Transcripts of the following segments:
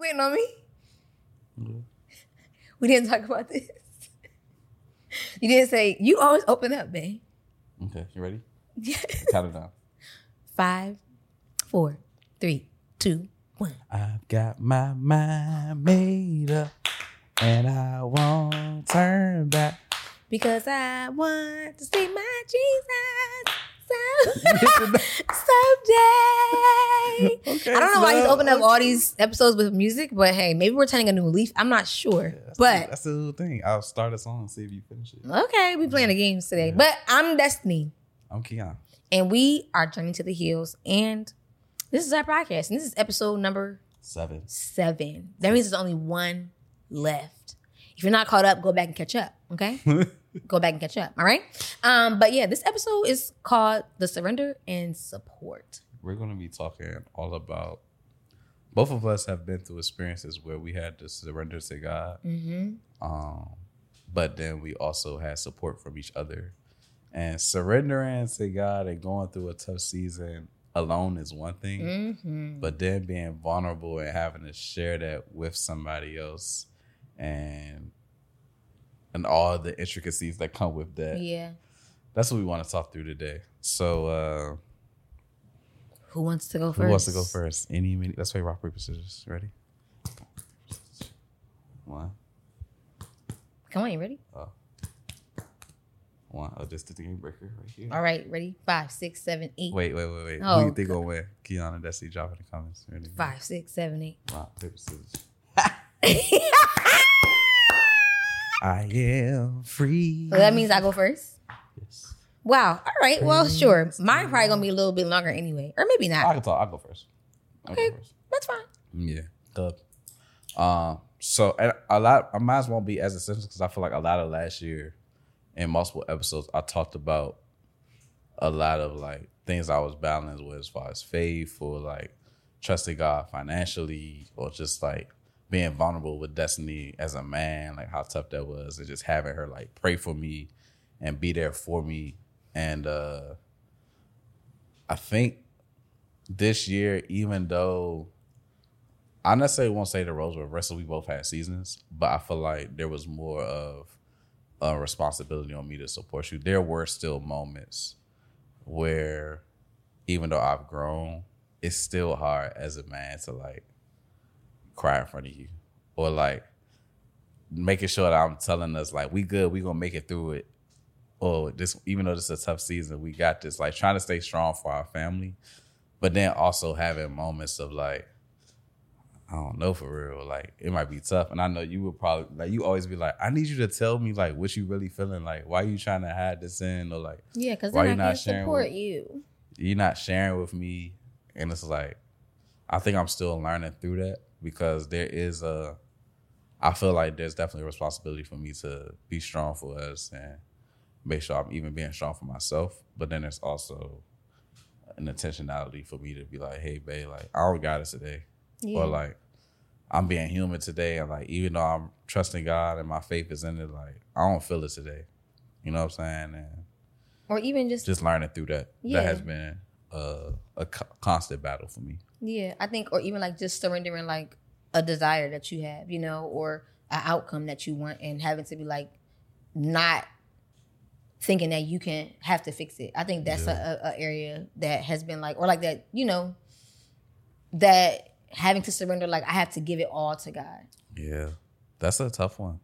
waiting on me? Yeah. We didn't talk about this. You didn't say, you always open up, babe. Okay, you ready? Yeah. Count it down. 5, 4, 3, 2, 1. I've got my mind made up and I won't turn back. Because I want to see my Jesus someday. Okay, I don't know why he's so- opening up all these episodes with music, but hey, maybe we're turning a new leaf. I'm not sure. But That's the little thing. I'll start a song and see if you finish it. okay, we playing the games today. Yeah. But I'm Destiny. I'm Keon. And we are Journey to the Hills. And this is our podcast. And this is episode number 7. 7. That means there's only one left. If you're not caught up, go back and catch up. Okay? Go back and catch up. All right? But yeah, this episode is called The Surrender and Support. We're going to be talking all about, both of us have been through experiences where we had to surrender to God. But then we also had support from each other. And surrendering to God and going through a tough season alone is one thing. But then being vulnerable and having to share that with somebody else and all the intricacies that come with that. Yeah. That's what we want to talk through today. So, Who wants to go first? who wants to go first? Let's play rock, paper, scissors. Ready? 1. Come on, you ready? 1. Oh, just the game breaker right here. All right, ready? 5, 6, 7, 8. Wait. Oh, Who do you think gonna win? Keon and Destiny, drop in the comments. Ready? 5, 6, 7, 8. Rock, paper, scissors. I am free. So that means I go first? Yes. Wow. All right. Well, sure. Mine probably going to be a little bit longer anyway. Or maybe not. I can talk. I'll go first. Okay. That's fine. Yeah. Dub. So and I might as well be as essential because I feel like a lot of last year in multiple episodes I talked about a lot of like things I was battling with as far as faith or like trusting God financially or just like being vulnerable with Destiny as a man, like how tough that was, and just having her like pray for me and be there for me. And I think this year, even though I necessarily won't say the roles were reversed, we both had seasons, but I feel like there was more of a responsibility on me to support you. There were still moments where, even though I've grown, it's still hard as a man to like cry in front of you or like making sure that I'm telling us like we good, we gonna make it through it. Or this, even though this is a tough season, we got this. Like trying to stay strong for our family, but then also having moments of like, I don't know, for real. Like it might be tough, and I know you would probably like you always be like, I need you to tell me like what you really feeling. Like why you trying to hide this in or like Yeah, because why then you I not can sharing support with- you. you're not sharing with me, and it's like I think I'm still learning through that because there is I feel like there's definitely a responsibility for me to be strong for us and make sure I'm even being strong for myself. But then there's also an intentionality for me to be like, hey, babe, like I don't got it today. Yeah. Or like I'm being human today. And like, even though I'm trusting God and my faith is in it, like I don't feel it today. You know what I'm saying? And Or even just learning through that. Yeah. That has been a constant battle for me. yeah, I think, or even like just surrendering like a desire that you have, you know, or an outcome that you want and having to be like not thinking that you can have to fix it. I think that's a area that has been like, or like that, you know, that having to surrender, like I have to give it all to God. Yeah, that's a tough one.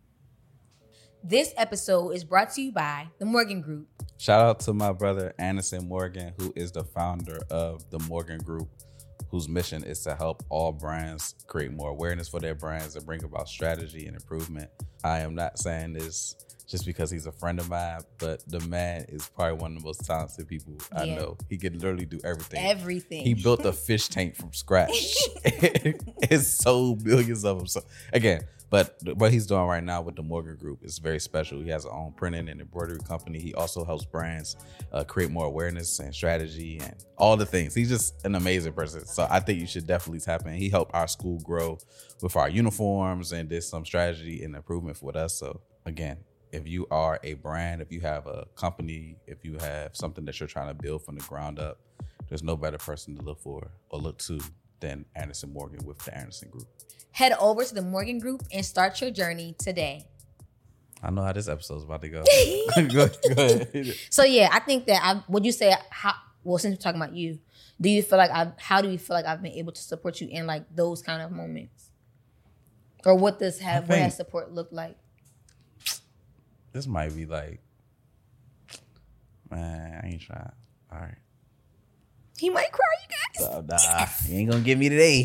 This episode is brought to you by the Morgan Group. Shout out to my brother Anderson Morgan, who is the founder of the Morgan Group, whose mission is to help all brands create more awareness for their brands and bring about strategy and improvement. I am not saying this just because he's a friend of mine, but the man is probably one of the most talented people I know. He can literally do everything. Everything. He built a fish tank from scratch. It sold millions of them. So again, but what he's doing right now with the Morgan Group is very special. He has his own printing and embroidery company. He also helps brands create more awareness and strategy and all the things. He's just an amazing person. So I think you should definitely tap in. He helped our school grow with our uniforms and did some strategy and improvement with us. So again, if you are a brand, if you have a company, if you have something that you're trying to build from the ground up, there's no better person to look for or look to than Anderson Morgan with the Anderson Group. Head over to the Morgan Group and start your journey today. I know how this episode's about to go. Go ahead. So yeah, I think that would you say since we're talking about you, do you feel like how do you feel like I've been able to support you in like those kind of moments? Or what has support looked like? This might be like, man, I ain't trying. All right. He might cry, you guys. Nah, you ain't gonna get me today.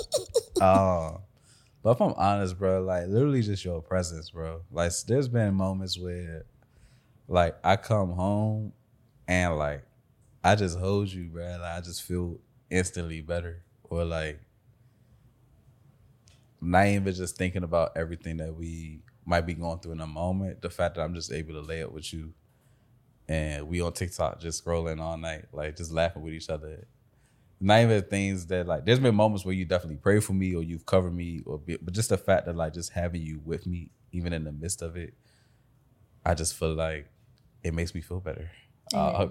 But if I'm honest, bro, like literally just your presence, bro. Like there's been moments where like I come home and like I just hold you, bro. Like I just feel instantly better. Or like not even just thinking about everything that we might be going through in a moment. The fact that I'm just able to lay up with you and we on TikTok just scrolling all night, like just laughing with each other. Not even things that like, there's been moments where you definitely pray for me or you've covered me, but just the fact that like just having you with me, even in the midst of it, I just feel like it makes me feel better. I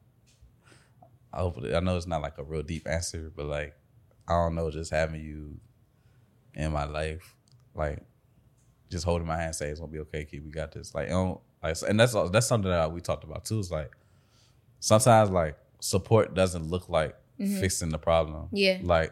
know it's not like a real deep answer, but like, I don't know, just having you in my life, like just holding my hand, saying it's gonna be okay, kid, we got this. Like, and that's something that we talked about too. Is like sometimes like support doesn't look like fixing the problem. Yeah. Like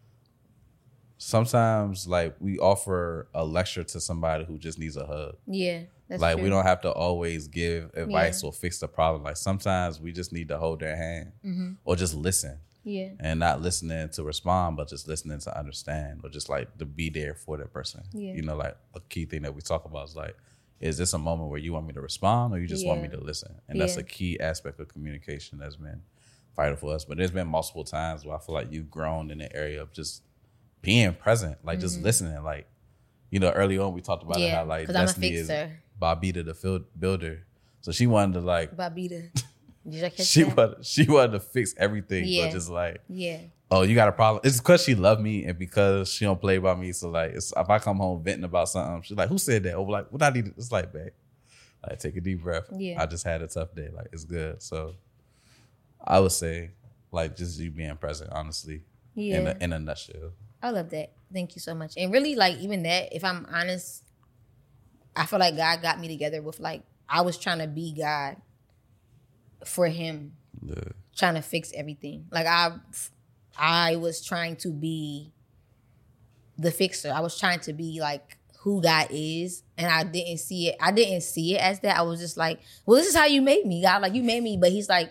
sometimes like we offer a lecture to somebody who just needs a hug. Yeah. That's like true. We don't have to always give advice or fix the problem. Like sometimes we just need to hold their hand or just listen. Yeah. And not listening to respond, but just listening to understand or just like to be there for that person. Yeah. You know, like a key thing that we talk about is like, is this a moment where you want me to respond or you just want me to listen? And that's a key aspect of communication that's been vital for us. But there's been multiple times where I feel like you've grown in the area of just being present, like just listening. Like, you know, early on we talked about it, how like Destiny is Bobita the builder. So she wanted to like Bobita. Did you catch she that? wanted to fix everything, but just like oh, you got a problem. It's because she loved me and because she don't play by me. So like, if I come home venting about something, she's like, "Who said that?" Or like, "What I need?" It's like, babe, like take a deep breath. Yeah. I just had a tough day. Like it's good. So I would say like just you being present, honestly. Yeah. In a nutshell. I love that. Thank you so much. And really, like even that, if I'm honest, I feel like God got me together with like I was trying to be God for Him, trying to fix everything. Like I was trying to be the fixer. I was trying to be like who God is, and I didn't see it. I didn't see it as that. I was just like, well, this is how you made me, God. Like you made me, but He's like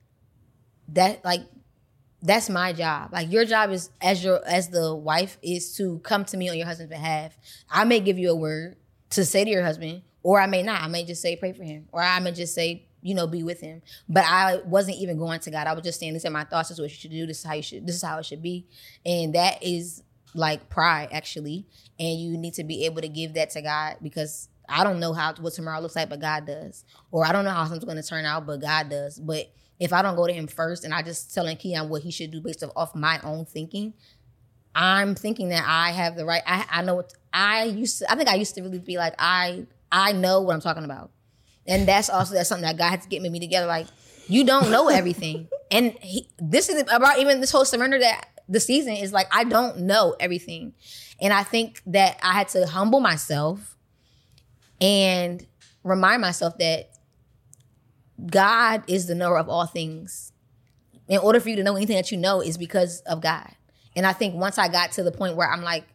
that. Like that's my job. Like your job is as the wife is to come to me on your husband's behalf. I may give you a word to say to your husband, or I may not. I may just say pray for him, or I may just say, you know, be with him. But I wasn't even going to God. I was just saying, these are my thoughts. This is what you should do. This is how it should be. And that is like pride, actually. And you need to be able to give that to God because I don't know what tomorrow looks like, but God does. Or I don't know how something's going to turn out, but God does. But if I don't go to Him first and I just telling Keon what he should do based off my own thinking, I'm thinking that I have the right. I know what I used to really be like, I know what I'm talking about. And that's something that God had to get me together. Like, you don't know everything. And this is about even this whole surrender that the season is like, I don't know everything. And I think that I had to humble myself and remind myself that God is the knower of all things. In order for you to know anything that you know is because of God. And I think once I got to the point where I'm like,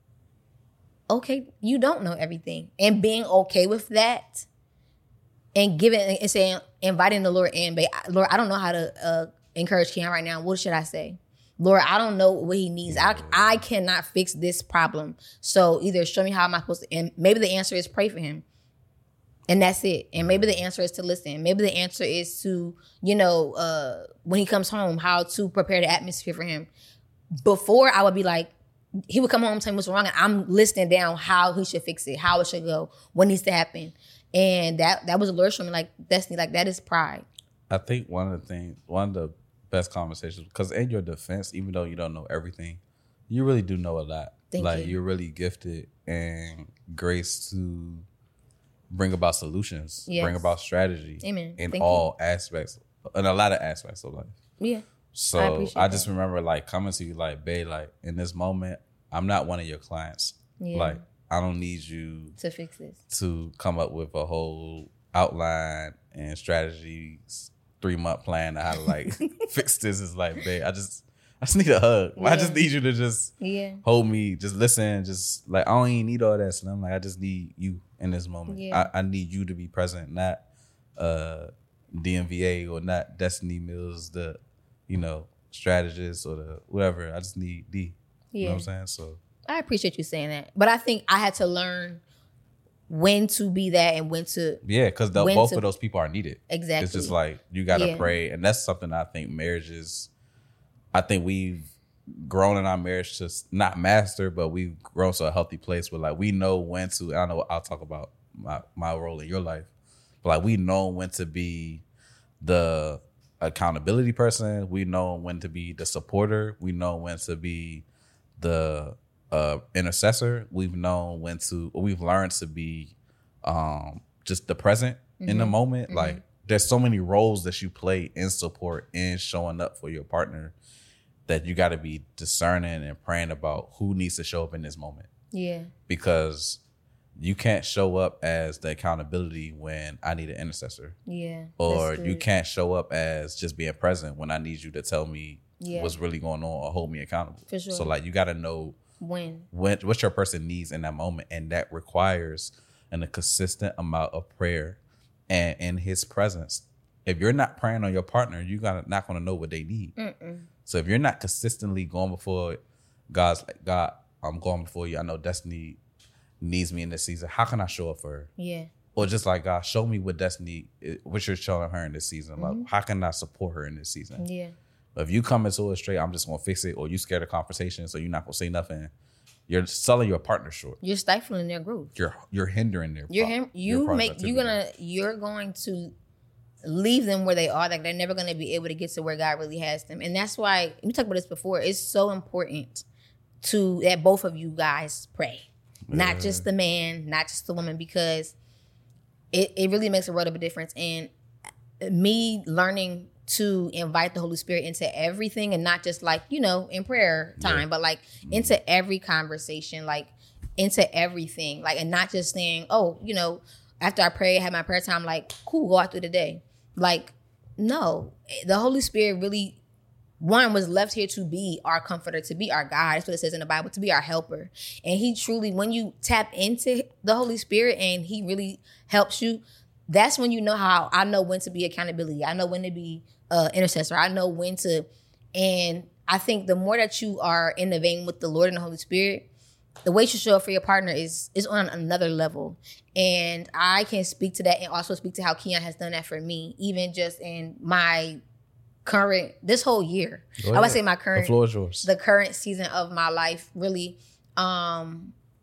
okay, you don't know everything. And being okay with that and giving and saying, inviting the Lord in, Lord, I don't know how to encourage Keon right now. What should I say? Lord, I don't know what he needs. I cannot fix this problem. So either show me how am I supposed to, and maybe the answer is pray for him. And that's it. And maybe the answer is to listen. Maybe the answer is to, when he comes home, how to prepare the atmosphere for him. Before I would be like, he would come home and tell me what's wrong, and I'm listing down how he should fix it, how it should go, what needs to happen. And that was a Lord showing me, like, Destiny, like, that is pride. I think one of the best conversations, because in your defense, even though you don't know everything, you really do know a lot. Thank you. You're really gifted and grace to bring about solutions, yes. bring about strategy. Amen. In Thank all aspects, in a lot of aspects of life. Yeah. So I just remember like coming to you like, babe, like in this moment, I'm not one of your clients. Yeah. Like I don't need you to fix this, to come up with a whole outline and strategies, 3-month plan of how to like fix this. Is like, babe, I just need a hug. Yeah. I just need you to just hold me, just listen, just like I don't even need all that. So I'm like, I just need you in this moment. Yeah. I need you to be present, not DMVA or not Destiny Mills, the strategist or the whatever. I just need D. You know what I'm saying? So I appreciate you saying that, but I think I had to learn when to be that and when to because both of those people are needed. Exactly. It's just like you gotta pray, and that's something I think marriages. I think we've grown in our marriage to not master, but we've grown to a healthy place where like we know when to. I know I'll talk about my role in your life, but like we know when to be the accountability person. We know when to be the supporter. We know when to be the intercessor. We've learned to be just the present in the moment. Mm-hmm. Like there's so many roles that you play in support and showing up for your partner that you got to be discerning and praying about who needs to show up in this moment. Yeah. Because you can't show up as the accountability when I need an intercessor. Yeah. Or you can't show up as just being present when I need you to tell me what's really going on or hold me accountable. For sure. So like you got to know when what your person needs in that moment, and that requires a consistent amount of prayer and in his presence. If you're not praying on your partner, you're not going to know what they need. Mm-mm. So if you're not consistently going before God's like, God, I'm going before you. I know Destiny needs me in this season. How can I show up for her? Yeah. Or just like, God, show me what you're showing her in this season. Mm-hmm. Like, how can I support her in this season? Yeah. If you come into it straight, I'm just going to fix it, or you scared of conversation, so you're not going to say nothing, you're selling your partner short. You're stifling their growth. You're hindering their you're going to leave them where they are. Like they're never going to be able to get to where God really has them. And that's why we talked about this before. It's so important that both of you guys pray. Yeah. Not just the man, not just the woman, because it really makes a world of a difference. And me learning to invite the Holy Spirit into everything, and not just like, in prayer time, but like into every conversation, like into everything, like, and not just saying, after I pray, have my prayer time, like, cool, go out through the day. Like, no, the Holy Spirit really, one, was left here to be our comforter, to be our guide. That's what it says in the Bible, to be our helper. And he truly, when you tap into the Holy Spirit and he really helps you, that's when you know how I know when to be accountability. I know when to be intercessor. I know when to, and I think the more that you are in the vein with the Lord and the Holy Spirit, the way you show up for your partner is on another level. And I can speak to that and also speak to how Keon has done that for me, even just in my this whole year. I would say the floor is yours. The current season of my life, really. I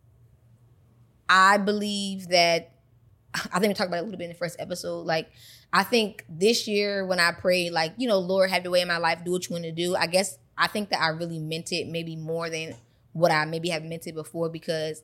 believe that, I think we talked about it a little bit in the first episode. Like, I think this year when I prayed, like, Lord, have your way in my life, do what you want to do. I think that I really meant it maybe more than what I maybe have meant it before, because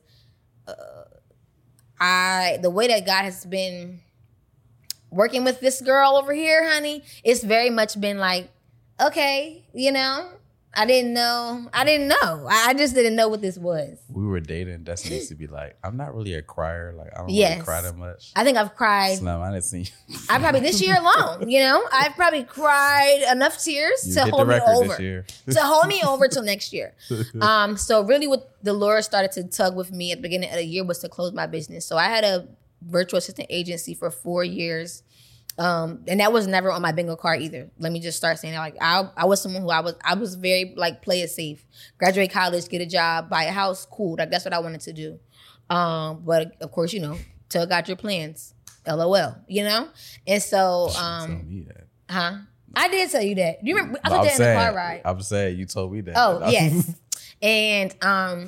the way that God has been working with this girl over here, honey, it's very much been like, okay, I didn't know. I just didn't know what this was. We were dating. Destiny used to be like, I'm not really a crier. Like, I don't really cry that much. I think I've cried. Slim, I didn't see you. I probably this year alone, I've probably cried enough tears to hold me over. To hold me over till next year. So really what the Lord started to tug with me at the beginning of the year was to close my business. So I had a virtual assistant agency for 4 years. And that was never on my bingo card either. Let me just start saying that. Like, I was someone who I was very like play it safe. Graduate college, get a job, buy a house, cool. Like, that's what I wanted to do. But of course, tell God your plans. LOL, And so tell me that. Huh? I did tell you that. Do you remember? I told that in the car ride. I'm saying you told me that. Oh, yes. And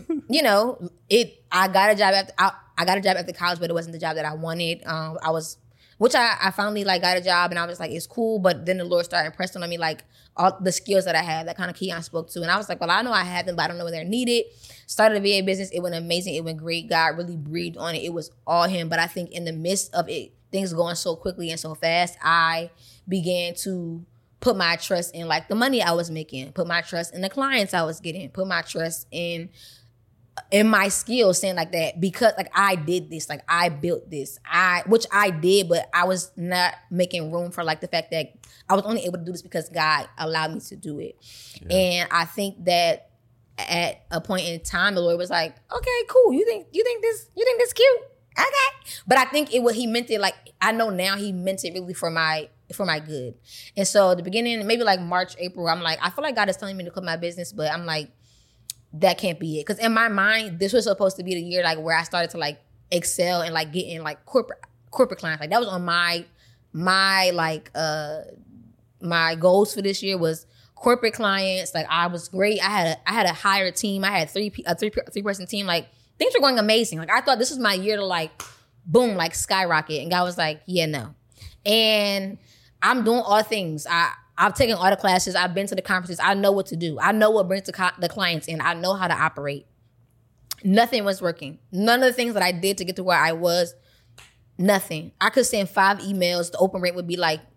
I got a job after college, but it wasn't the job that I wanted. Which I finally got a job, and I was like, it's cool. But then the Lord started impressing on me like all the skills that I had, that kind of Keon spoke to. And I was like, well, I know I have them, but I don't know where they're needed. Started a VA business. It went amazing. It went great. God really breathed on it. It was all him. But I think in the midst of it, things going so quickly and so fast, I began to put my trust in like the money I was making, put my trust in the clients I was getting, put my trust in my skills, saying like that, because like I did this, like I built this, which I did, but I was not making room for like the fact that I was only able to do this because God allowed me to do it. Yeah. And I think that at a point in time, the Lord was like, okay, cool. You think this cute? Okay. But I think he meant it, like, I know now he meant it really for my good. And so at the beginning, maybe like March, April, I'm like, I feel like God is telling me to quit my business, but I'm like, that can't be it. Because in my mind, this was supposed to be the year like where I started to like excel and like getting like corporate clients. Like that was on my goals for this year was corporate clients. Like I was great. I had a higher team. I had three person team. Like things were going amazing. Like I thought this was my year to like boom, like skyrocket. And God was like, yeah, no. And I'm doing all things. I've taken all the classes. I've been to the conferences. I know what to do. I know what brings the clients in. I know how to operate. Nothing was working. None of the things that I did to get to where I was, nothing. I could send 5 emails. The open rate would be like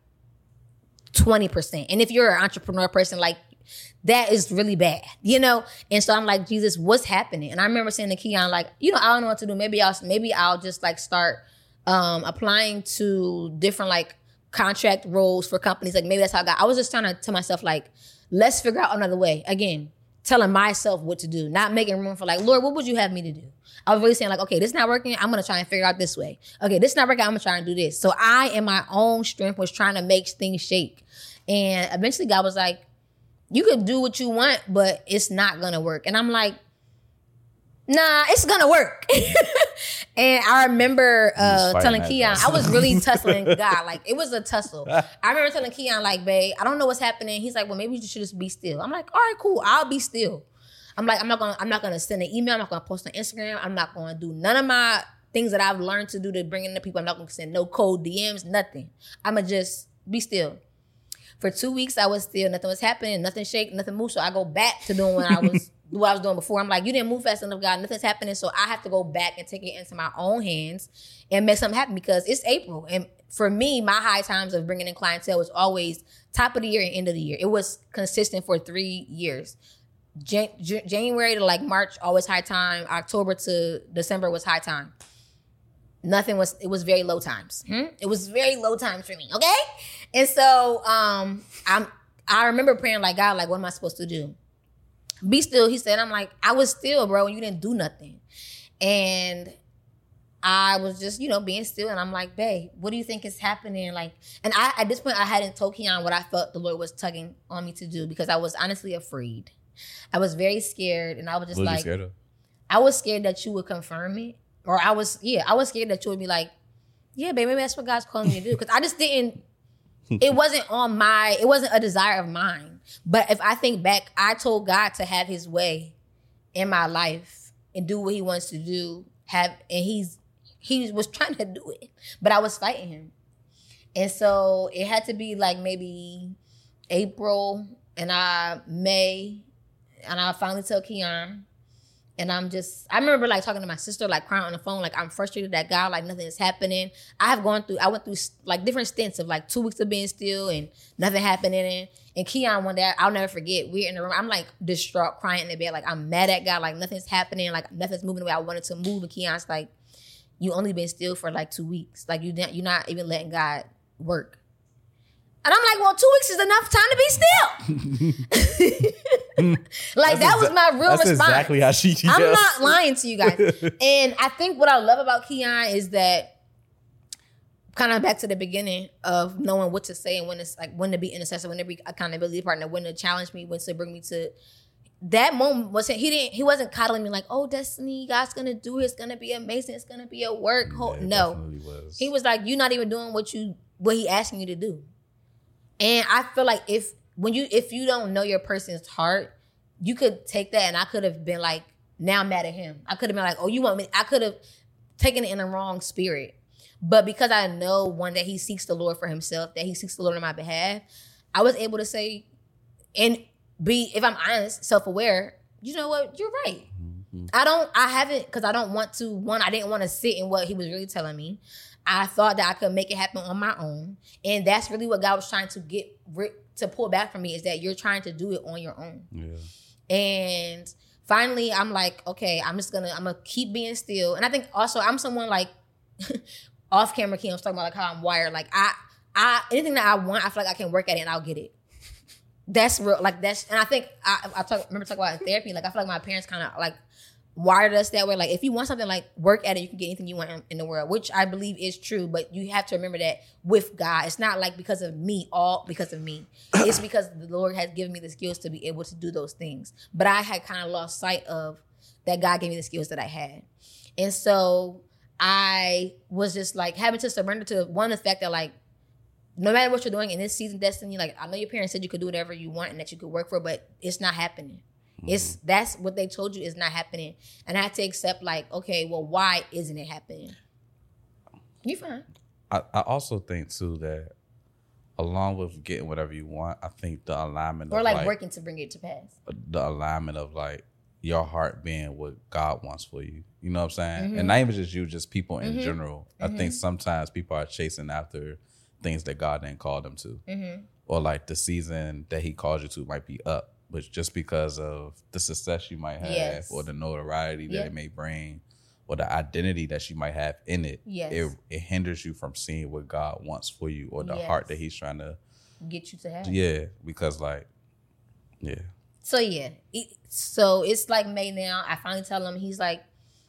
20%. And if you're an entrepreneur person, like that is really bad, you know? And so I'm like, Jesus, what's happening? And I remember saying to Keon, like, you know, I don't know what to do. Maybe I'll just like start applying to different like contract roles for companies. Like maybe that's how I was just trying to tell myself like, let's figure out another way. Again, telling myself what to do, not making room for like, Lord, what would you have me to do? I was really saying like, okay, this not working. I'm going to try and figure out this way. Okay, this not working. I'm going to try and do this. So I, in my own strength, was trying to make things shake. And eventually God was like, you could do what you want, but it's not going to work. And I'm like, nah, it's going to work. And I remember telling Keon, I was really tussling God. Like, it was a tussle. I remember telling Keon, like, babe, I don't know what's happening. He's like, well, maybe you should just be still. I'm like, all right, cool. I'll be still. I'm like, I'm not gonna send an email. I'm not gonna post on Instagram. I'm not gonna do none of my things that I've learned to do to bring in the people. I'm not gonna send no cold DMs, nothing. I'm gonna just be still. For 2 weeks, I was still. Nothing was happening. Nothing shake. Nothing moved. So I go back to doing what I was doing before. I'm like, you didn't move fast enough, God. Nothing's happening. So I have to go back and take it into my own hands and make something happen because it's April. And for me, my high times of bringing in clientele was always top of the year and end of the year. It was consistent for 3 years. January to like March, always high time. October to December was high time. It was very low times. It was very low times for me, okay? And so I remember praying like, God, like, what am I supposed to do? Be still, he said. I'm like, I was still, bro, and you didn't do nothing. And I was just, being still. And I'm like, babe, what do you think is happening? Like, and at this point, I hadn't told Keon what I felt the Lord was tugging on me to do because I was honestly afraid. I was very scared. And I was just like, I was scared that you would confirm it. Or I was scared that you would be like, yeah, babe, maybe that's what God's calling me to do. Because I just didn't, it wasn't a desire of mine. But if I think back, I told God to have his way in my life and do what he wants to do. And he was trying to do it, but I was fighting him. And so it had to be like maybe April and May, and I finally tell Keon. And I remember like talking to my sister, like crying on the phone, like I'm frustrated that God, like nothing is happening. I went through like different stints of like 2 weeks of being still and nothing happening. And Keon one day, I'll never forget, we're in the room. I'm like distraught, crying in the bed. Like I'm mad at God, like nothing's happening. Like nothing's moving the way I wanted to move. And Keon's like, you only been still for like 2 weeks. Like you're not even letting God work. And I'm like, well, 2 weeks is enough time to be still. Like that was my real response. That's exactly how she yells. I'm not lying to you guys. And I think what I love about Keon is that kind of back to the beginning of knowing what to say and when to be intercessor, when to be accountability partner, when to challenge me, when to bring me to that moment. He wasn't coddling me like, oh, Destiny, God's gonna do it. It's gonna be amazing. It's gonna be a work. No, he was like, you're not even doing what he asking you to do. And I feel like if you don't know your person's heart, you could take that and I could have been like, now I'm mad at him. I could have been like, oh, you want me? I could have taken it in the wrong spirit. But because I know, one, that he seeks the Lord for himself, that he seeks the Lord on my behalf, I was able to say and be, if I'm honest, self-aware, you know what? You're right. Mm-hmm. I didn't want to sit in what he was really telling me. I thought that I could make it happen on my own. And that's really what God was trying to get to pull back from me, is that you're trying to do it on your own. Yeah. And finally, I'm like, okay, I'm gonna keep being still. And I think also I'm someone like off camera, Kim was talking about like how I'm wired. Like I anything that I want, I feel like I can work at it and I'll get it. That's real. Like that's, and I think I remember talking about it in therapy. Like I feel like my parents kind of like wired us that way. Like if you want something, like work at it, you can get anything you want in the world, which I believe is true. But you have to remember that with God, it's not like because of me, all because of me. It's because the Lord has given me the skills to be able to do those things. But I had kind of lost sight of that God gave me the skills that I had. And so I was just like having to surrender to one, the fact that like, no matter what you're doing in this season, destiny, like I know your parents said you could do whatever you want and that you could work for, but it's not happening. That's what they told you is not happening. And I had to accept like, okay, well, why isn't it happening? You fine. I also think too that along with getting whatever you want, I think the alignment or of like working to bring it to pass. The alignment of like your heart being what God wants for you. You know what I'm saying? And not even just you, just people in general. I think sometimes people are chasing after things that God didn't call them to. Or like the season that he called you to might be up, but just because of the success you might have or the notoriety that it may bring or the identity that you might have in it, it hinders you from seeing what God wants for you or the heart that he's trying to get you to have. Yeah, because like, So so it's like May now. I finally tell him, he's like,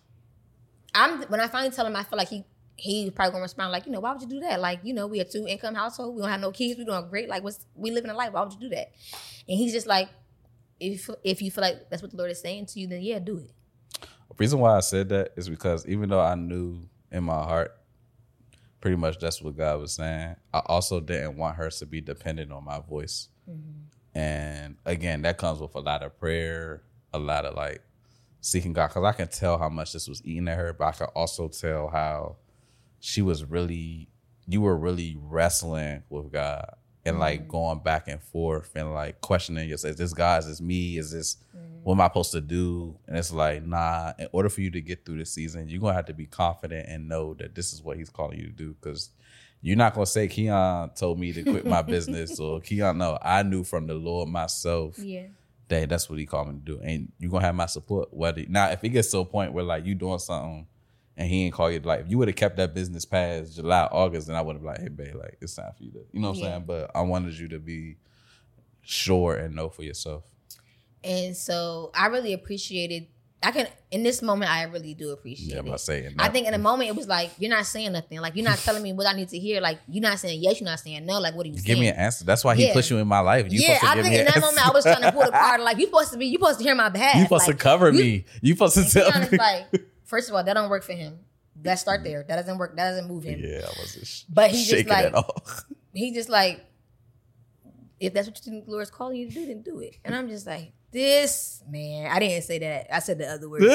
when I finally tell him, I feel like he probably gonna respond like, why would you do that? Like, we a 2-income household. We don't have no kids. We doing great. Like, we living a life. Why would you do that? And he's just like, if you feel like that's what the Lord is saying to you, then yeah, do it. The reason why I said that is because even though I knew in my heart, pretty much that's what God was saying, I also didn't want her to be dependent on my voice. And again, that comes with a lot of prayer, a lot of like seeking God. Because I can tell how much this was eating at her, but I can also tell how you were really wrestling with God and like going back and forth and like questioning yourself. Is this God? Is this me? Is this, what am I supposed to do? And it's like, nah, in order for you to get through this season, you're going to have to be confident and know that this is what he's calling you to do. Because you're not going to say, Keon told me to quit my business, or Keon, no, I knew from the Lord myself that that's what he called me to do. And you're going to have my support. Now, if it gets to a point where like you doing something and he ain't call you, like if you would have kept that business past July, August, then I would have been like, hey, babe, like it's time for you to, you know what I'm saying? But I wanted you to be sure and know for yourself. And so I really appreciated, in this moment, I really do appreciate it. I'm not saying that. I think in the moment, it was like, you're not saying nothing. Like, you're not telling me what I need to hear. Like, you're not saying yes, you're not saying no. Like, what are you saying? Give me an answer. That's why he pushed you in my life. I think in that moment, I was trying to pull the card. Like, you're supposed to hear my behalf. You're supposed to cover me. You're supposed to tell me. Like, first of all, that don't work for him. Let's start there. That doesn't work. That doesn't move him. Yeah, I wasn't but he shaking just like, at all. He just like, if that's what you think the Lord's calling you to do, then do it. And I'm just like, this man, I didn't say that. I said the other word.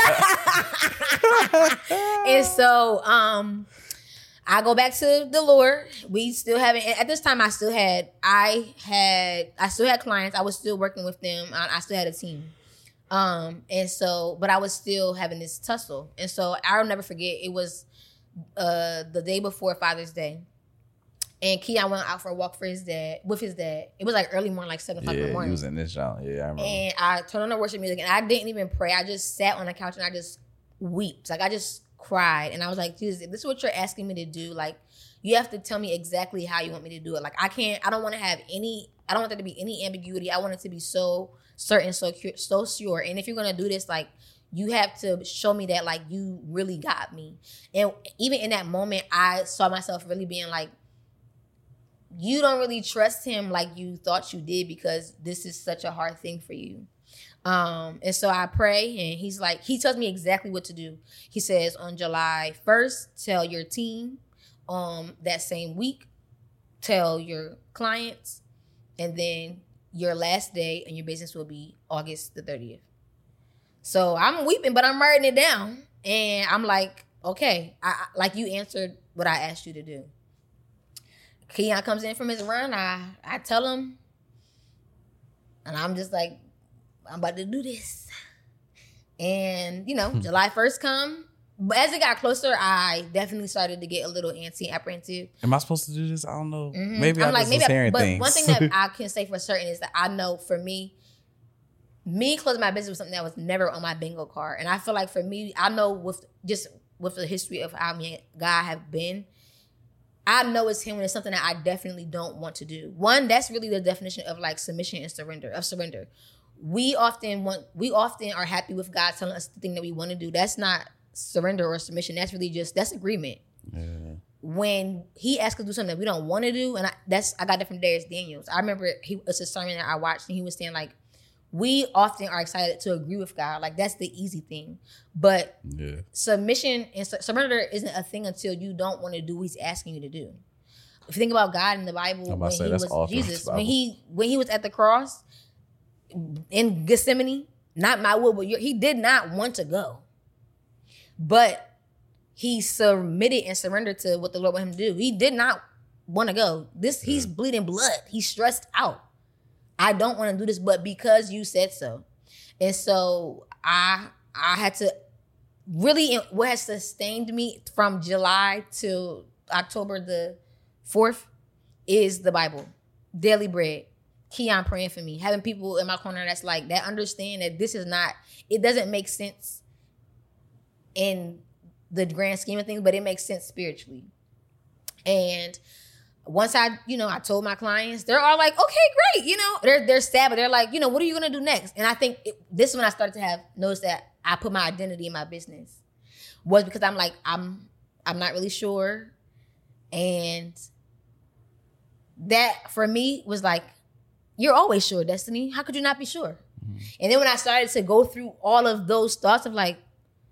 And so I go back to the Lord. We still haven't, at this time I still had clients. I was still working with them. I still had a team. And so, but I was still having this tussle. And so I'll never forget, it was the day before Father's Day. And Keon went out for a walk with his dad. It was like early morning, like 7 o'clock in the morning. He was in this genre. Yeah, I remember. And I turned on the worship music and I didn't even pray. I just sat on the couch and I just wept. Like I just cried. And I was like, Jesus, if this is what you're asking me to do, like you have to tell me exactly how you want me to do it. Like I don't want there to be any ambiguity. I want it to be so certain, so sure. And if you're going to do this, like you have to show me that like you really got me. And even in that moment, I saw myself really being like, you don't really trust him like you thought you did because this is such a hard thing for you. And so I pray and he's like, he tells me exactly what to do. He says on July 1st, tell your team. That same week, tell your clients. And then your last day in your business will be August the 30th. So I'm weeping, but I'm writing it down. And I'm like, okay, like you answered what I asked you to do. Keon comes in from his run. I tell him, and I'm just like, I'm about to do this. And, July 1st come, But as it got closer, I definitely started to get a little antsy and apprehensive. Am I supposed to do this? I don't know. Mm-hmm. Maybe I'm just hearing but things. one thing that I can say for certain is that I know for me closing my business was something that was never on my bingo card. And I feel like for me, I know with the history of how me and God have been, I know it's him when it's something that I definitely don't want to do. One, that's really the definition of like submission and surrender. We often are happy with God telling us the thing that we want to do. That's not surrender or submission. That's really that's agreement. Yeah. When he asks us to do something that we don't want to do, and I got that from Darius Daniels. I remember it's a sermon that I watched, and he was saying like, we often are excited to agree with God. Like that's the easy thing. But submission and surrender isn't a thing until you don't want to do what he's asking you to do. If you think about God in the Bible, when he was Jesus, when he was at the cross in Gethsemane, not my will, but he did not want to go. But he submitted and surrendered to what the Lord wanted him to do. He did not want to go. He's bleeding blood. He's stressed out. I don't want to do this, but because you said so. And so I had to really, what has sustained me from July to October the 4th is the Bible. Daily bread. Keon praying for me. Having people in my corner that's like, that understand that this is not, it doesn't make sense in the grand scheme of things, but it makes sense spiritually. And once I told my clients, they're all like, okay, great. They're sad, but they're like, what are you going to do next? And I think this is when I started to noticed that I put my identity in my business, was because I'm like, I'm not really sure. And that for me was like, you're always sure, Destiny. How could you not be sure? Mm-hmm. And then when I started to go through all of those thoughts of like,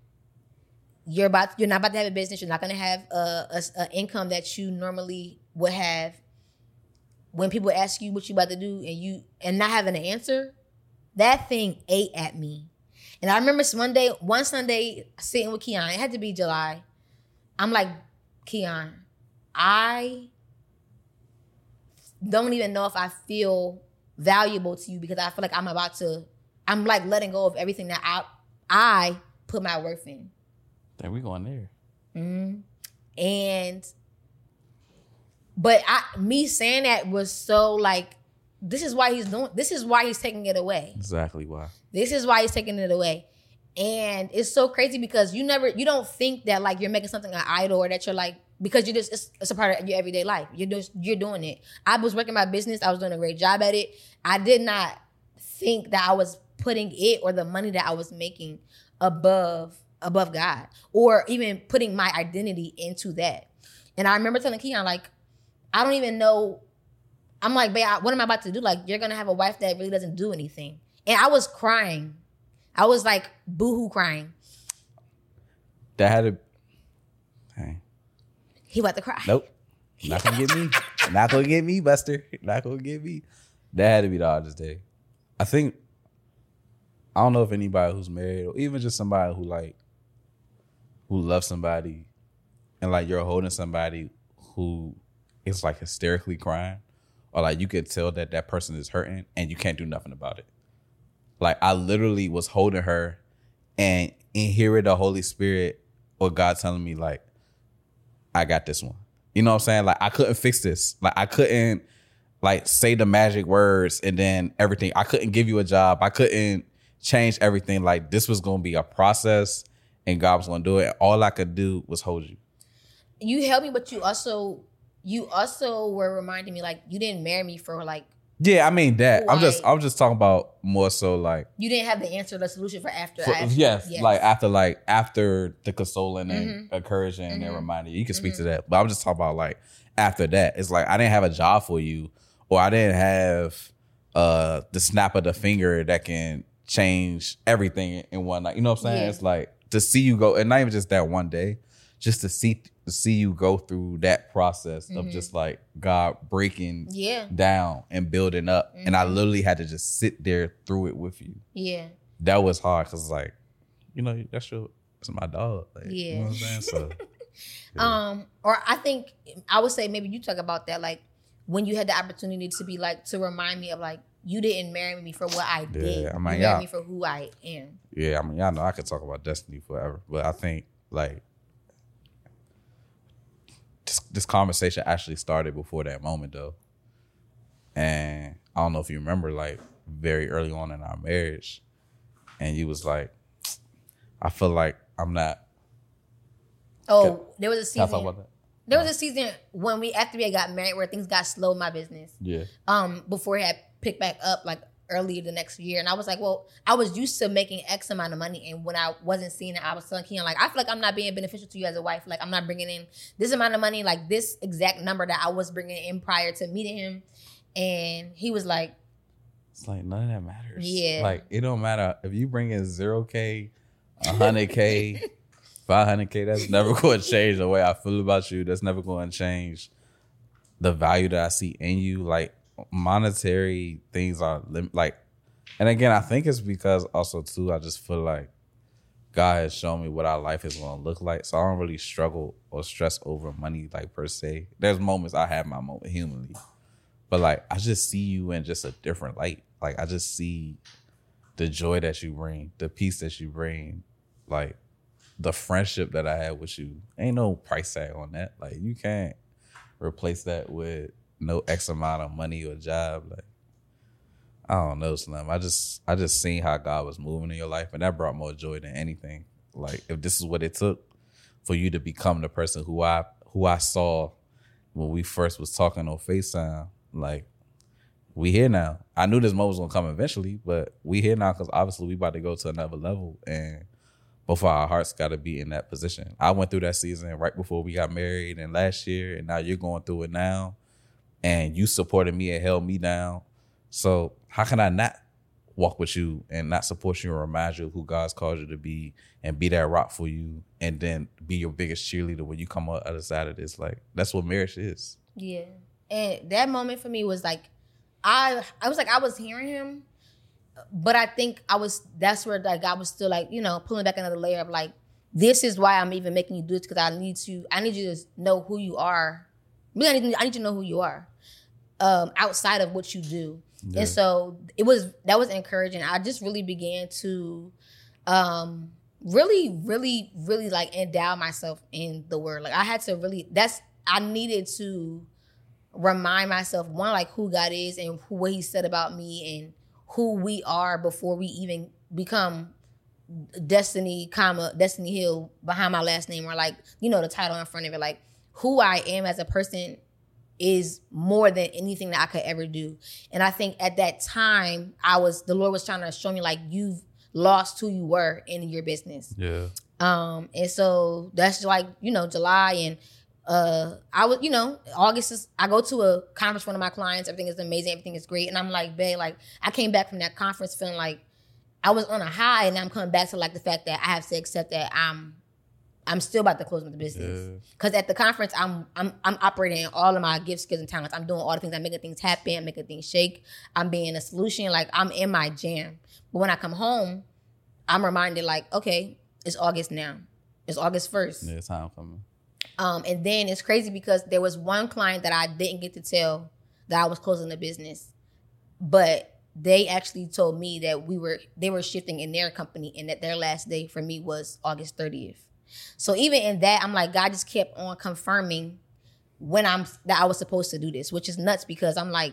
you're not about to have a business. You're not going to have a income that you normally would have when people ask you what you about to do and not having an answer. That thing ate at me. And I remember one Sunday sitting with Keon. It had to be July. I'm like, Keon, I don't even know if I feel valuable to you because I feel like I'm like letting go of everything that I put my worth in. There we going there. Mm-hmm. But me saying that was so like, this is why he's taking it away. Exactly why. This is why he's taking it away. And it's so crazy because you don't think that like you're making something an idol or that you're like, because it's a part of your everyday life. You're doing it. I was working my business. I was doing a great job at it. I did not think that I was putting it or the money that I was making above God, or even putting my identity into that. And I remember telling Keon, like, I don't even know. I'm like, babe, what am I about to do? Like, you're going to have a wife that really doesn't do anything. And I was crying. I was like, boohoo crying. That had to... Hey. He about to cry. Nope. Not going to get me. Not going to get me, Buster. Not going to get me. That had to be the hardest day. I don't know if anybody who's married or even just somebody who loves somebody and like you're holding somebody who is like hysterically crying, or like you could tell that person is hurting and you can't do nothing about it. Like I literally was holding her and in hearing the Holy Spirit or God telling me like, I got this one. You know what I'm saying? Like I couldn't fix this. Like I couldn't like say the magic words and then everything. I couldn't give you a job. I couldn't change everything. Like this was going to be a process and God was going to do it. All I could do was hold you. You helped me, but you also were reminding me like you didn't marry me for like. Yeah, I mean that. I'm just talking about more so like you didn't have the answer, the solution for after. Yes, like after the consoling and encouraging and reminding you can speak to that. But I'm just talking about like after that. It's like I didn't have a job for you, or I didn't have the snap of the finger that can change everything in one night. You know what I'm saying? Yeah. It's like to see you go, and not even just that one day, just to see you go through that process of just like God breaking down and building up. And I literally had to just sit there through it with you. Yeah. That was hard because like, that's my dog. Like, you know what I'm saying? So, or I think I would say maybe you talk about that, like when you had the opportunity to be like, to remind me of like, you didn't marry me for what I did. I mean, you married me for who I am. Yeah, I mean, y'all know I could talk about Destiny forever, but I think like this conversation actually started before that moment though. And I don't know if you remember, like very early on in our marriage, and you was like, I feel like I'm not. There was a season. Can I talk about that? There was a season when after we got married where things got slow in my business. Yeah. Before it had picked back up like earlier the next year. And I was like, well, I was used to making X amount of money. And when I wasn't seeing it, I was thinking like, I feel like I'm not being beneficial to you as a wife. Like I'm not bringing in this amount of money, like this exact number that I was bringing in prior to meeting him. And he was like, it's like none of that matters. Yeah. Like it don't matter if you bring in 0K, 100K, 500K, that's never going to change the way I feel about you. That's never going to change the value that I see in you. Like monetary things are like, and again, I think it's because also too, I just feel like God has shown me what our life is going to look like. So I don't really struggle or stress over money like per se. There's moments I have my moment humanly, but like I just see you in just a different light. Like I just see the joy that you bring, the peace that you bring, like the friendship that I had with you. Ain't no price tag on that. Like you can't replace that with no X amount of money or job. Like I don't know, Slim. I just seen how God was moving in your life, and that brought more joy than anything. Like if this is what it took for you to become the person who I saw when we first was talking on FaceTime, like we here now. I knew this moment was gonna come eventually, but we here now because obviously we about to go to another level, and both of our hearts got to be in that position. I went through that season right before we got married and last year, and now you're going through it now, and you supported me and held me down. So how can I not walk with you and not support you and remind you of who God's called you to be and be that rock for you and then be your biggest cheerleader when you come on the other side of this? Like, that's what marriage is. Yeah. And that moment for me was like, I was hearing him, but I think that's where like God was still like, pulling back another layer of like, this is why I'm even making you do this, because I need you to know who you are. Really, I need you to know who you are outside of what you do. Yeah. And so that was encouraging. I just really began to really, really, really like endow myself in the word. Like I had to I needed to remind myself, one, like who God is and what he said about me and who we are before we even become Destiny Hill behind my last name, or like, the title in front of it. Like who I am as a person is more than anything that I could ever do. And I think at that time, the Lord was trying to show me like you've lost who you were in your business. Yeah. And so that's like, July, and I was, August I go to a conference for one of my clients. Everything is amazing. Everything is great. And I'm like, babe, like I came back from that conference feeling like I was on a high, and I'm coming back to like the fact that I have to accept that I'm still about to close with the business. Because at the conference, I'm operating in all of my gifts, skills, and talents. I'm doing all the things. I'm making things happen. I'm making things shake. I'm being a solution. Like I'm in my jam. But when I come home, I'm reminded like, okay, it's August now. It's August 1st. Yeah, it's time for me. And then it's crazy because there was one client that I didn't get to tell that I was closing the business, but they actually told me that they were shifting in their company, and that their last day for me was August 30th. So even in that, I'm like, God just kept on confirming that I was supposed to do this, which is nuts because I'm like,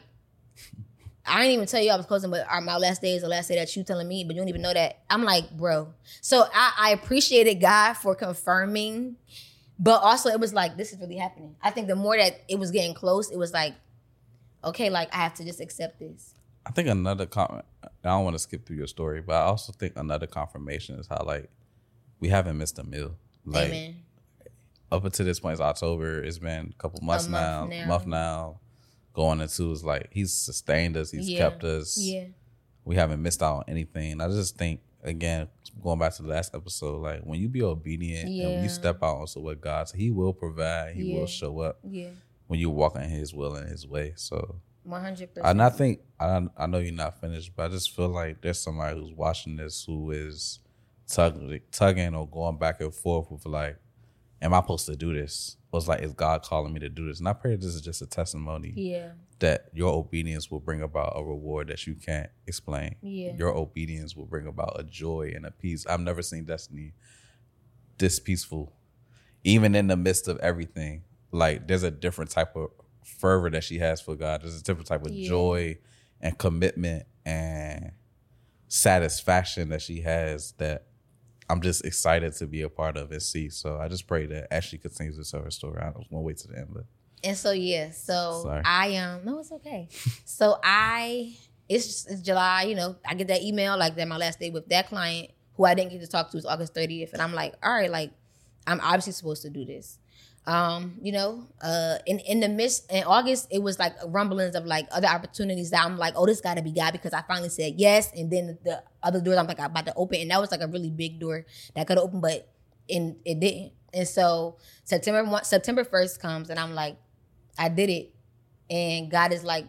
I didn't even tell you I was closing, but my last day is the last day that you telling me, but you don't even know that. I'm like, bro. So I appreciated God for confirming. But also it was like, this is really happening. I think the more that it was getting close, it was like, okay, like I have to just accept this. I think another I don't want to skip through your story, but I also think another confirmation is how like we haven't missed a meal. Like Amen. Up until this point, it's October. It's been a couple months month now. Going into is like he's sustained us. He's kept us. Yeah. We haven't missed out on anything. I just think, again, going back to the last episode, like when you be obedient and when you step out onto what God said, he will provide. He will show up. Yeah. When you walk in his will and his way. So 100%. And I think I know you're not finished, but I just feel like there's somebody who's watching this who is tugging or going back and forth with like, am I supposed to do this? Or it's like, is God calling me to do this? And I pray this is just a testimony that your obedience will bring about a reward that you can't explain. Yeah. Your obedience will bring about a joy and a peace. I've never seen Destiny this peaceful, even in the midst of everything. Like there's a different type of fervor that she has for God. There's a different type of joy and commitment and satisfaction that she has that I'm just excited to be a part of and see. So I just pray that as she continues to tell her story, I won't wait to the end. But and so Sorry. no, it's okay. So it's July. You know, I get that email like that. My last day with that client who I didn't get to talk to is August 30th, and I'm like, all right, like I'm obviously supposed to do this. You know, in the midst in August, it was like rumblings of like other opportunities that I'm like, oh, this got to be God because I finally said yes, and then the other doors I'm like about to open, and that was like a really big door that could open, but it didn't. And so September 1st comes, and I'm like, I did it, and God is like,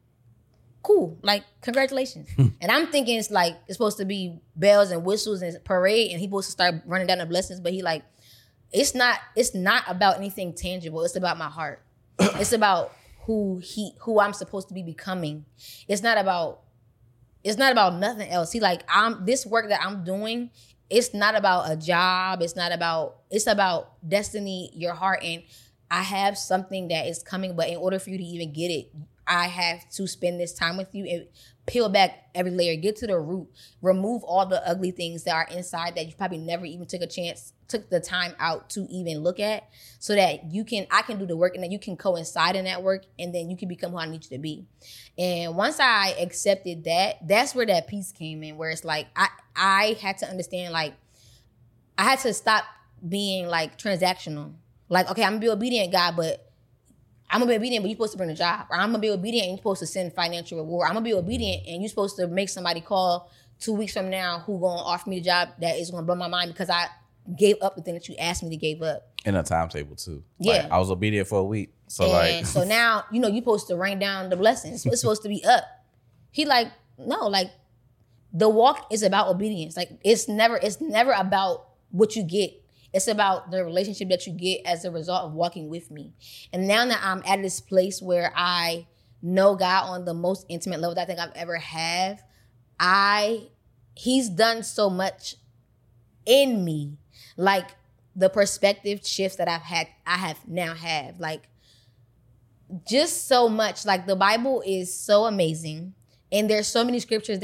cool, like congratulations. And I'm thinking it's like it's supposed to be bells and whistles and parade, and he's supposed to start running down the blessings, but he like. It's not about anything tangible. It's about my heart. It's about who I'm supposed to be becoming. It's not about nothing else. This work that I'm doing, it's not about a job. It's about destiny, your heart. And I have something that is coming, but in order for you to even get it, I have to spend this time with you and peel back every layer, get to the root, remove all the ugly things that are inside that you probably never even took the time out to even look at, so that I can do the work and then you can coincide in that work, and then you can become who I need you to be. And once I accepted that, that's where that peace came in, where it's like I had to understand, like I had to stop being like transactional. Like, okay, I'm gonna be obedient, God, but I'm gonna be obedient, but you're supposed to bring a job. Or I'm gonna be obedient and you're supposed to send financial reward. I'm gonna be obedient and you're supposed to make somebody call 2 weeks from now who gonna offer me the job that is gonna blow my mind because I gave up the thing that you asked me to give up. In a timetable too. Yeah. Like, I was obedient for a week. So now, you know, you're supposed to rain down the blessings. It's supposed to be up. He like, no, like the walk is about obedience. Like it's never about what you get. It's about the relationship that you get as a result of walking with me. And now that I'm at this place where I know God on the most intimate level that I think I've ever had, he's done so much in me. Like the perspective shifts that I have now had. Like just so much. Like the Bible is so amazing. And there's so many scriptures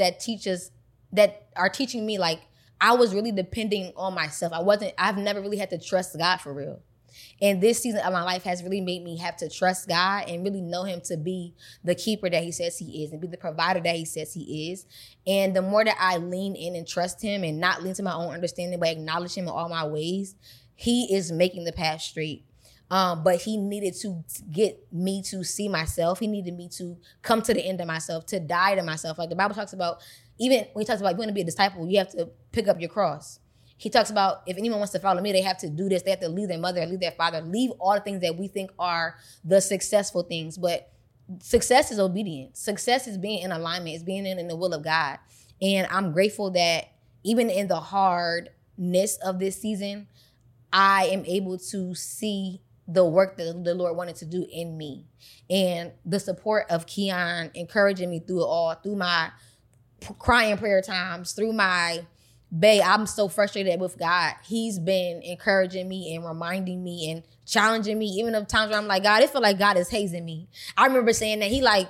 that are teaching me, like, I was really depending on myself. I've never really had to trust God for real. And this season of my life has really made me have to trust God and really know him to be the keeper that he says he is and be the provider that he says he is. And the more that I lean in and trust him and not lean to my own understanding, but acknowledge him in all my ways, he is making the path straight. But he needed to get me to see myself. He needed me to come to the end of myself, to die to myself. Like the Bible talks about, even when he talks about if you want to be a disciple, you have to pick up your cross. He talks about if anyone wants to follow me, they have to do this. They have to leave their mother, leave their father, leave all the things that we think are the successful things. But success is obedience. Success is being in alignment. It's being in the will of God. And I'm grateful that even in the hardness of this season, I am able to see the work that the Lord wanted to do in me. And the support of Keon encouraging me through it all, through my crying prayer times, through my, I'm so frustrated with God. He's been encouraging me and reminding me and challenging me, even of times where I'm like, God, it feel like God is hazing me. I remember saying that he like,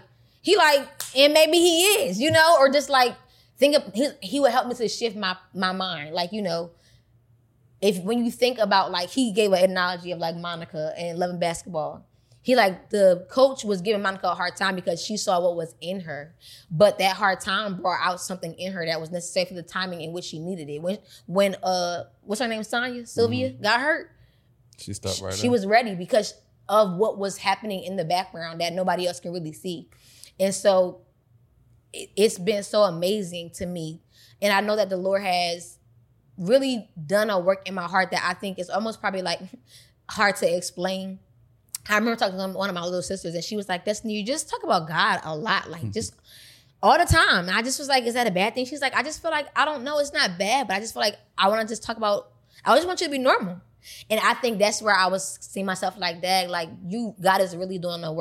and maybe he is, you know, or just like, he would help me to shift my mind. Like, you know, when you think about, like, he gave an analogy of like Monica and Love and Basketball. He like, the coach was giving Monica a hard time because she saw what was in her. But that hard time brought out something in her that was necessary for the timing in which she needed it. When what's her name, Sylvia got hurt, she stopped right She was ready because of what was happening in the background that nobody else can really see. And so it's been so amazing to me. And I know that the Lord has really done a work in my heart that I think is almost probably like hard to explain. I remember talking to one of my little sisters and she was like, Destiny, you just talk about God a lot, like just all the time. And I just was like, is that a bad thing? She's like, I just feel like, I don't know, it's not bad, but I just feel like I want to just talk about, I just want you to be normal. And I think that's where I was seeing myself like that. Like God is really doing the work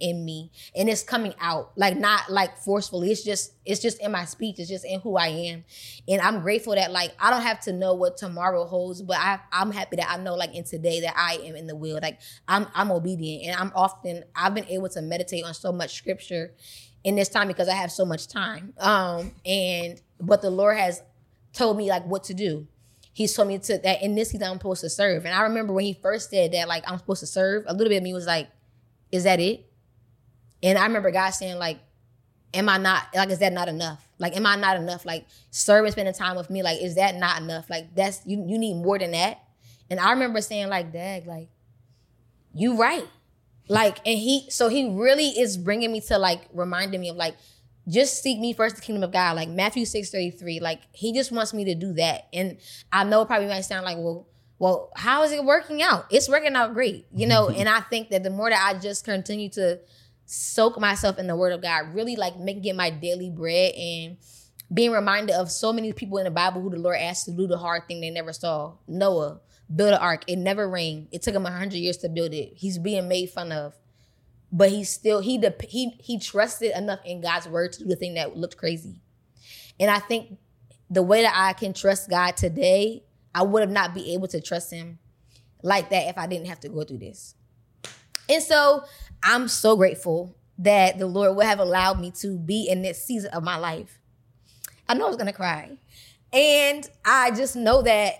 in me, and it's coming out, like not like forcefully. It's just in my speech. It's just in who I am, and I'm grateful that like I don't have to know what tomorrow holds, but I'm happy that I know like in today that I am in the will. Like I'm obedient, and I've been able to meditate on so much scripture in this time because I have so much time. But the Lord has told me like what to do. He's told me that in this season I'm supposed to serve. And I remember when he first said that like I'm supposed to serve, a little bit of me was like, is that it? And I remember God saying like, am I not, like, is that not enough? Like, am I not enough? Like, serving, spending time with me, like, is that not enough? Like, that's, you need more than that. And I remember saying like, Dag, like, you right. Like, and he really is bringing me to like, reminding me of like, just seek me first, the kingdom of God. Like Matthew 6:33, like he just wants me to do that. And I know it probably might sound like, well, how is it working out? It's working out great, you know? And I think that the more that I just continue to soak myself in the word of God, really like making it my daily bread and being reminded of so many people in the Bible who the Lord asked to do the hard thing they never saw. Noah built an ark. It never rained. It took him 100 years to build it. He's being made fun of. But he trusted enough in God's word to do the thing that looked crazy. And I think the way that I can trust God today, I would have not been able to trust him like that if I didn't have to go through this. And so I'm so grateful that the Lord would have allowed me to be in this season of my life. I know I was going to cry. And I just know that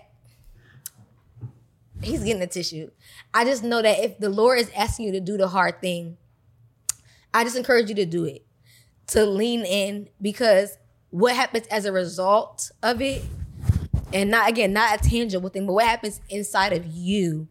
he's getting a tissue. I just know that if the Lord is asking you to do the hard thing, I just encourage you to do it, to lean in, because what happens as a result of it, and not a tangible thing, but what happens inside of you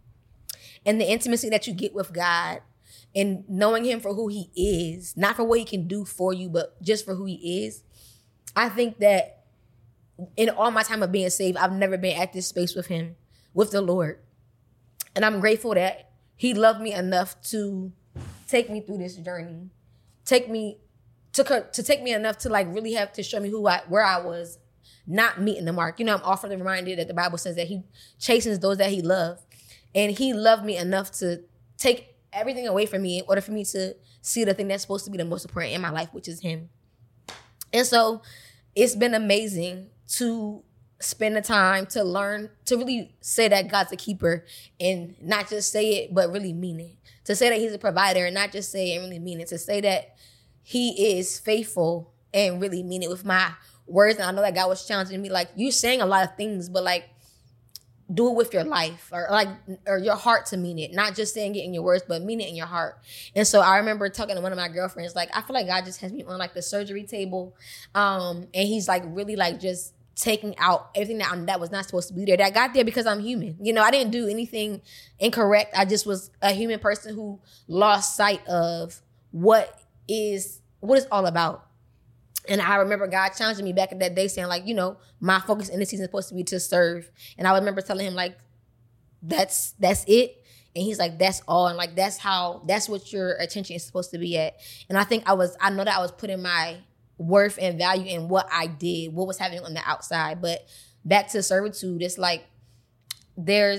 and the intimacy that you get with God and knowing him for who he is, not for what he can do for you, but just for who he is. I think that in all my time of being saved, I've never been at this space with him, with the Lord. And I'm grateful that he loved me enough to take me through this journey, take me enough to like really have to show me where I was not meeting the mark. You know, I'm often reminded that the Bible says that he chastens those that he loves. And he loved me enough to take everything away from me in order for me to see the thing that's supposed to be the most important in my life, which is him. And so it's been amazing to spend the time to learn, to really say that God's a keeper and not just say it, but really mean it. To say that he's a provider and not just say it and really mean it. To say that he is faithful and really mean it with my words. And I know that God was challenging me, like, you saying a lot of things, but like, do it with your life or your heart to mean it. Not just saying it in your words, but mean it in your heart. And so I remember talking to one of my girlfriends, like, I feel like God just has me on like the surgery table. And he's like really like just taking out everything that was not supposed to be there, that got there because I'm human. You know, I didn't do anything incorrect. I just was a human person who lost sight of what is all about. And I remember God challenging me back in that day saying like, you know, my focus in this season is supposed to be to serve. And I remember telling him like, that's it. And he's like, that's all. And like, that's what your attention is supposed to be at. And I think I know that I was putting my worth and value in what I did, what was happening on the outside. But back to servitude, it's like I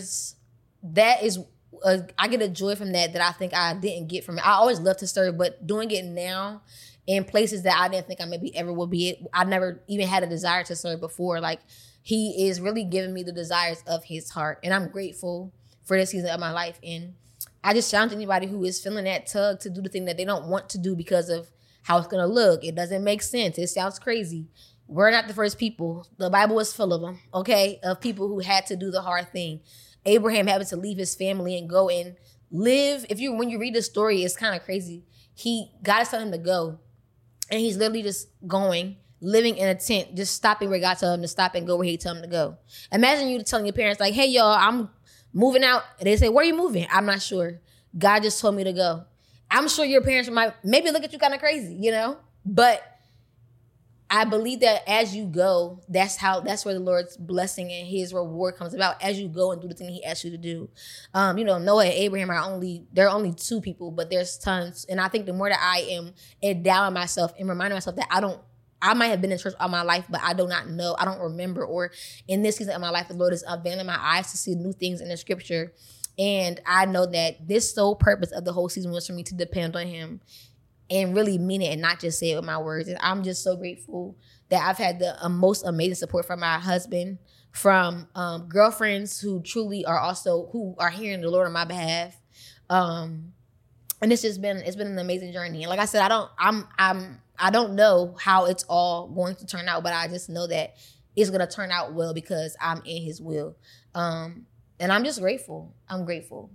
get a joy from that I think I didn't get from it. I always love to serve, but doing it now in places that I didn't think I maybe ever would be it. I never even had a desire to serve before. Like, he is really giving me the desires of his heart. And I'm grateful for this season of my life. And I just challenge anybody who is feeling that tug to do the thing that they don't want to do because of how it's going to look. It doesn't make sense. It sounds crazy. We're not the first people. The Bible is full of them, okay? Of people who had to do the hard thing. Abraham having to leave his family and go and live. When you read the story, it's kind of crazy. God is telling him to go. And he's literally just going, living in a tent, just stopping where God told him to stop and go where he told him to go. Imagine you telling your parents like, hey, y'all, I'm moving out. And they say, where are you moving? I'm not sure. God just told me to go. I'm sure your parents might maybe look at you kind of crazy, you know? But I believe that as you go, that's where the Lord's blessing and his reward comes about, as you go and do the thing he asked you to do. You know, Noah and Abraham there are only two people, but there's tons. And I think the more that I am endowing myself and reminding myself that I might have been in church all my life, but I do not know, I don't remember, or in this season of my life, the Lord is unveiling my eyes to see new things in the scripture. And I know that this sole purpose of the whole season was for me to depend on him and really mean it and not just say it with my words. And I'm just so grateful that I've had the most amazing support from my husband, from girlfriends who truly are also, who are hearing the Lord on my behalf. And it's been an amazing journey. And like I said, I don't know how it's all going to turn out, but I just know that it's going to turn out well because I'm in his will. And I'm just grateful. I'm grateful.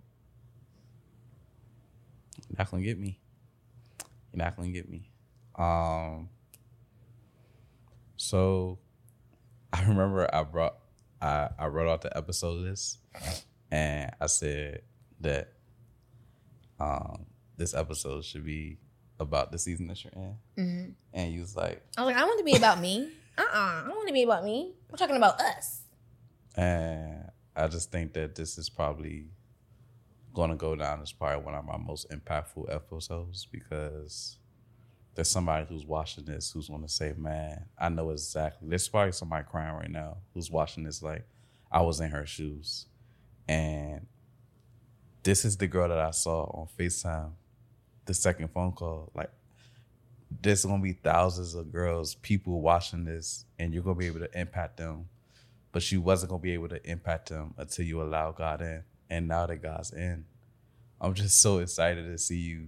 You're not going to get me. You're not going to get me. So I remember I wrote out the episode list and I said that this episode should be about the season that you're in. Mm-hmm. And you was like, I was like, I want to be about me. I don't want to be about me. We're talking about us. And I just think that this is probably going to go down as probably one of my most impactful episodes because there's somebody who's watching this who's going to say, man, I know exactly. There's probably somebody crying right now who's watching this like, I was in her shoes. And this is the girl that I saw on FaceTime, the second phone call. Like, there's going to be thousands of girls, people watching this, and you're going to be able to impact them. But you wasn't going to be able to impact them until you allow God in. And now that God's in, I'm just so excited to see you.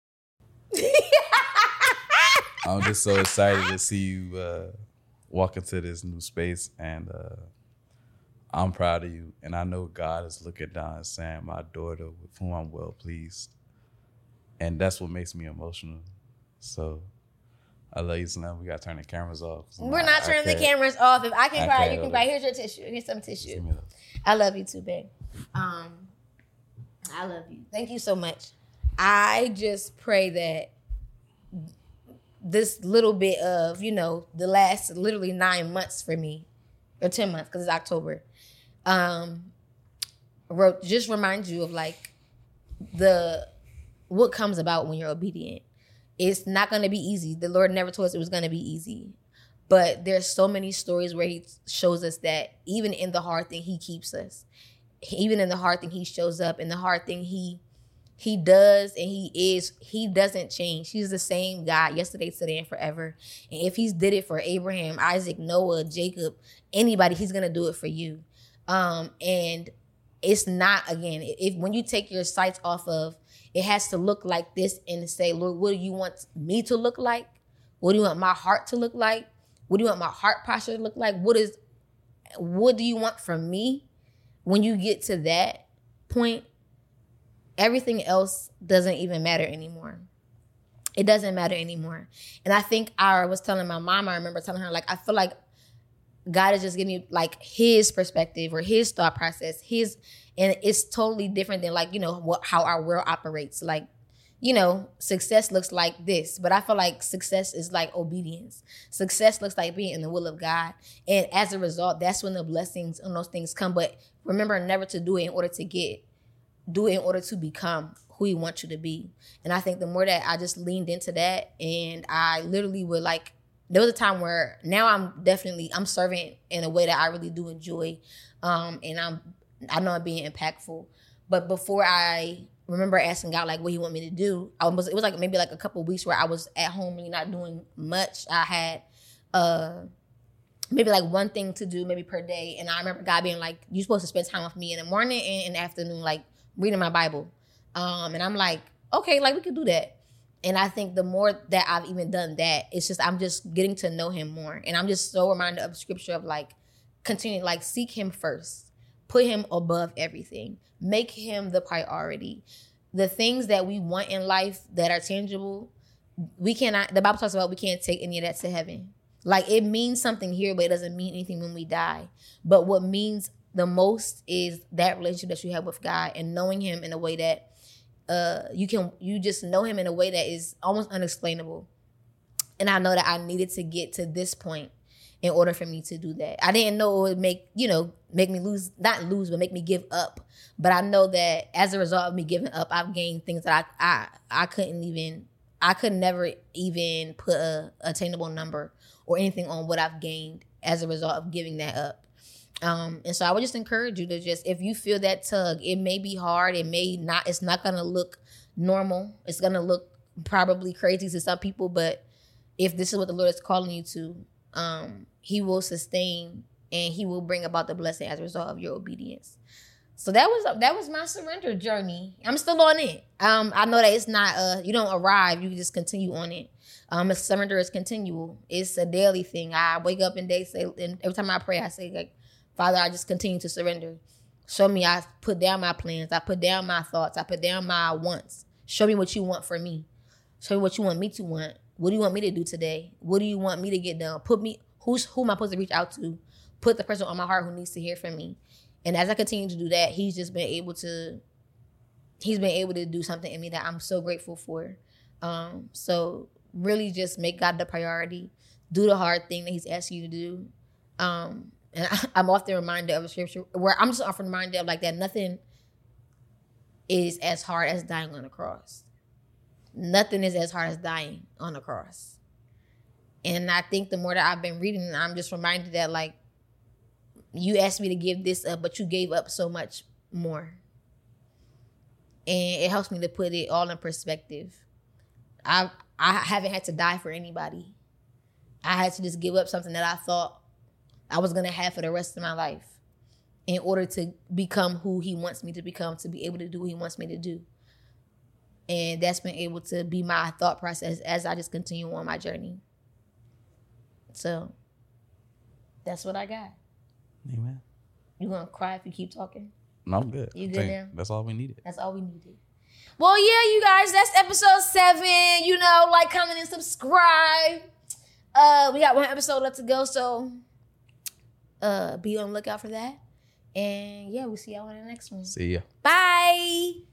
I'm just so excited to see you walk into this new space. And I'm proud of you. And I know God is looking down and saying, my daughter, with whom I'm well pleased. And that's what makes me emotional. So I love you, Slim. We got to turn the cameras off. We're not turning the cameras off. If I can cry, you can cry. Here's your tissue. Here's some tissue. I love you too, babe. I love you. Thank you so much. I just pray that this little bit of, the last literally 9 months for me, or 10 months, because it's October, just remind you of like what comes about when you're obedient. It's not going to be easy. The Lord never told us it was going to be easy. But there's so many stories where he shows us that even in the hard thing, he keeps us. Even in the hard thing, he shows up. In the hard thing, he does and he doesn't change. He's the same God yesterday, today, and forever. And if he's did it for Abraham, Isaac, Noah, Jacob, anybody, he's going to do it for you. And it's not, again, when you take your sights off of, it has to look like this and say, Lord, what do you want me to look like? What do you want my heart to look like? What do you want my heart posture to look like? What do you want from me? When you get to that point, everything else doesn't even matter anymore. It doesn't matter anymore. And I think I was telling my mom, I remember telling her, like, I feel like God is just giving you like his perspective or his thought process, and it's totally different than like, how our world operates. Like, success looks like this, but I feel like success is like obedience. Success looks like being in the will of God. And as a result, that's when the blessings and those things come. But remember never to do it in order to become who he wants you to be. And I think the more that I just leaned into that, and I literally would like, there was a time where now I'm serving in a way that I really do enjoy. And I know I'm being impactful. But before I remember asking God like what he want me to do, it was like maybe like a couple of weeks where I was at home really not doing much. I had maybe like one thing to do maybe per day. And I remember God being like, you're supposed to spend time with me in the morning and in the afternoon, like reading my Bible. And I'm like, okay, like we could do that. And I think the more that I've even done that, it's just, I'm just getting to know him more. And I'm just so reminded of scripture of like, continue, like seek him first, put him above everything, make him the priority. The things that we want in life that are tangible, the Bible talks about we can't take any of that to heaven. Like it means something here, but it doesn't mean anything when we die. But what means the most is that relationship that you have with God and knowing him in a way that you just know him in a way that is almost unexplainable. And I know that I needed to get to this point in order for me to do that. I didn't know it would make me lose, not lose, but make me give up. But I know that as a result of me giving up, I've gained things that I could never even put a attainable number or anything on what I've gained as a result of giving that up. And so I would just encourage you to just, if you feel that tug, it may be hard. It's not going to look normal. It's going to look probably crazy to some people, but if this is what the Lord is calling you to, he will sustain and he will bring about the blessing as a result of your obedience. So that was my surrender journey. I'm still on it. I know that it's not, you don't arrive, you just continue on it. Surrender is continual. It's a daily thing. I wake up and every time I pray, I say, like, Father, I just continue to surrender. Show me, I put down my plans. I put down my thoughts. I put down my wants. Show me what you want for me. Show me what you want me to want. What do you want me to do today? What do you want me to get done? Who am I supposed to reach out to? Put the person on my heart who needs to hear from me. And as I continue to do that, he's been able to do something in me that I'm so grateful for. So really just make God the priority. Do the hard thing that he's asking you to do. And I'm often reminded of a scripture where I'm just often reminded of like that nothing is as hard as dying on the cross. Nothing is as hard as dying on the cross. And I think the more that I've been reading, I'm just reminded that like, you asked me to give this up, but you gave up so much more. And it helps me to put it all in perspective. I haven't had to die for anybody. I had to just give up something that I thought I was going to have for the rest of my life in order to become who he wants me to become, to be able to do what he wants me to do. And that's been able to be my thought process as I just continue on my journey. So that's what I got. Amen. You gonna cry if you keep talking? No, I'm good. You good now? That's all we needed. That's all we needed. Well, yeah, you guys, that's episode 7. You know, like, comment, and subscribe. We got one episode left to go, so be on the lookout for that. And yeah, we'll see y'all on the next one. See ya. Bye.